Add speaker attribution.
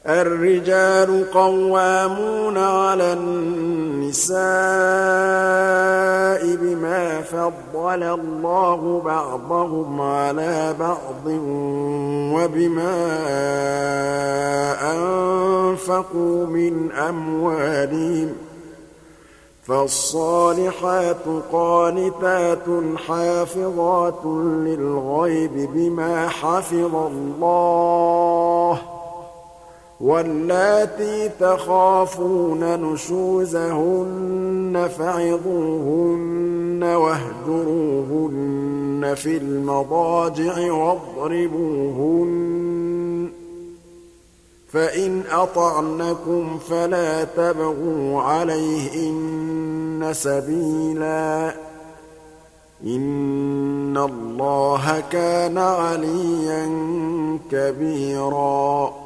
Speaker 1: الرجال قوامون على النساء بما فضل الله بعضهم على بعض وبما أنفقوا من أموالهم فالصالحات قانتات حافظات للغيب بما حفظ الله واللاتي تخافون نشوزهن فعظوهن واهجروهن في المضاجع واضربوهن فإن أطعنكم فلا تبغوا عليهن سبيلا إن الله كان عليا كبيرا